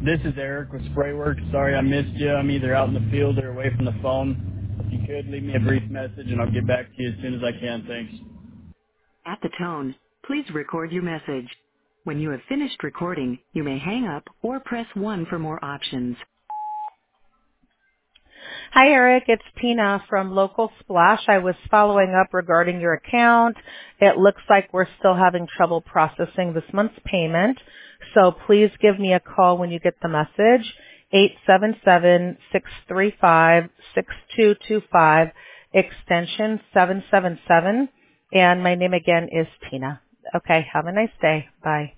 This is Eric with Sprayworks. Sorry I missed you. I'm either out in the field or away from the phone. If you could, leave me a brief message and I'll get back to you as soon as I can. Thanks. At the tone, please record your message. When you have finished recording, you may hang up or press 1 for more options. Hi, Eric. It's Tina from Local Splash. I was following up regarding your account. It looks like we're still having trouble processing this month's payment. So please give me a call when you get the message, 877-635-6225, extension 777. And my name again is Tina. Okay, have a nice day. Bye.